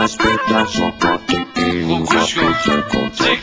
دست به دست آقا که اینجا پیش کنترل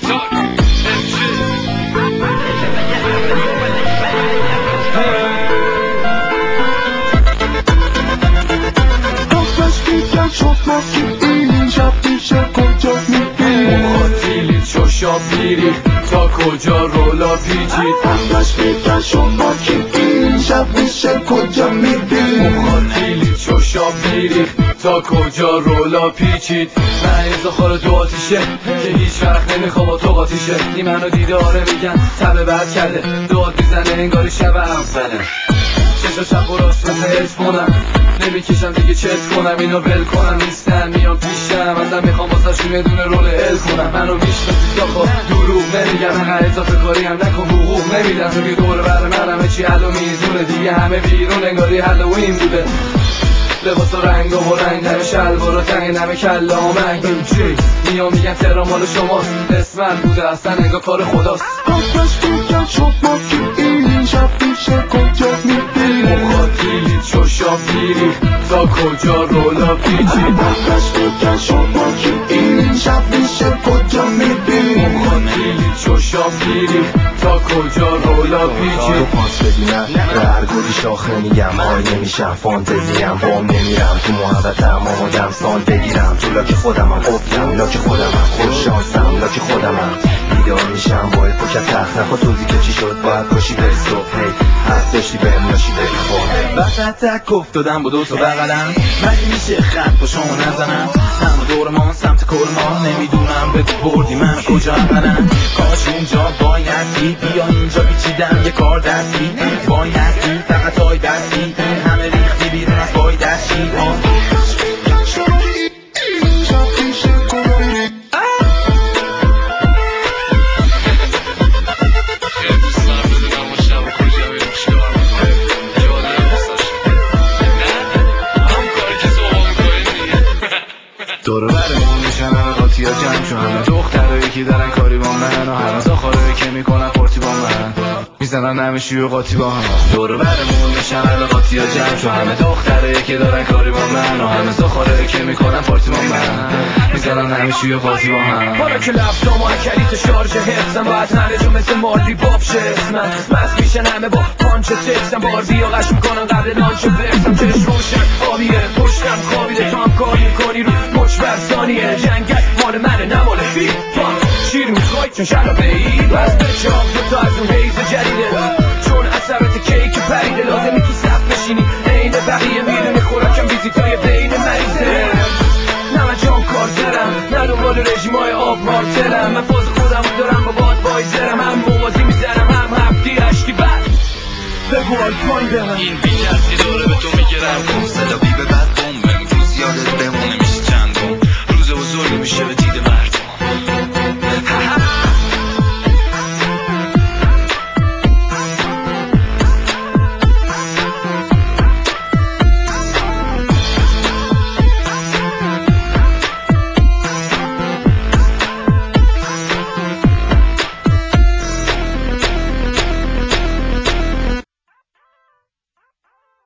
چشا پیری تا کجا رولا پیچید همش بگن شما که این شب میشه کجا میری مخاطیلی چشا پیری تا کجا رولا پیچید من یه زخار دو آتیشه که هیچ وقت نمیخوا با تو قاطیشه این منو دیده آره میگن تبه بد کرده داد میزنه انگاری شب همزنه چشا چپ و راست مثل هدفونم نمیکشم دیگه چت کنم اینو ول کنم نیستن میام پیشم ازم میخوام واسه یه دونه رول ال کنم منو میشناسی داخل دروغ نمیگم انقدر اضافه کاری هم نکن حقوق نمیدم تو که دور بر من همه چی حل و میزونه دیگه همه بیرون انگاری هالوین بوده لباس و رنگ و رنگ نمه شلوار و تنگ نمه کله و منگ میام میگن تهران مال شماست اسمت بوده اصلا انگار کار خداست همش بگن شما که این شب میشه کجا میری مخاطیلی چشا پیری تا کجا رولا پیچید همش بگن شما که این شب میشه کجا میری مخاطیلی چشا پیری تا کجا رولا پیچید تو پاس بدینم هر گلی شاخه میگم های نمیشم فانتزیم بام نمیرم تو محبتم آمادم سال بگیرم تو لاک خودمم قفلم لاک خودمم خوش شانسم لاک خودمم بیدار میشم با پاکت تخت نخوا توضیح که چی شد باید پاشی بری صبح هی حرف داشتی بهم لاشی بری خود وسط تک افتادم با دوتا بغلم مگه میشه خط با شما نزنم هم دور ما سمت کرمان نمیدونم بگو بردی من کجا اولم کاش اونجا بایدی بیا اینجا پیچیدم یه کار دستی بایدی فقط های دستی همه ریختی بیرون از بای دستی دور برمون میشن همه قاطی ها جمع شو همه دخترهایی که دارن کاری با من و همه زاخارهایی که میکنن پارتی با من میزنن همه شیو قاطی با هم دور برمون میشن همه قاطی ها جمع شو همه دخترهایی که دارن کاری با من و همه زاخارهایی که میکنن پارتی با من میزنن همه شیو قاطی با هم حالا که لفتام و کلیت شارژ حفظم باید همه جو مثل ماردی باب شه اسمم مست میشن همه با پانچ تکسم باردی و قش میکنن قبل لانچ برسم چش روشن آبیه پشتم خوابیده تو هم کار میکنی رو مچ بر ثانیه جنگل مال منه نمال فی چی رو خواهی چون شلابه ای بس به چاق دوتا از اون حیز جدیده چون اثرات کیک پریده لازمی تو صف بشینی عین بقیه میدونی خوراکم ویزیتای بین مریضه نه من جام کار دارم نه دنبال رژیمای آب مارتلم من فاز خودم دارم با باد بایزرم هم موازی میزنم هم هفتی اشکی بد بگو آلپاین به من این بی کسی داره به تو میگرم کن صدا بی به بد بوم امروز یادت بمونه میشه چندم روز بزرگی میشه به دید مرد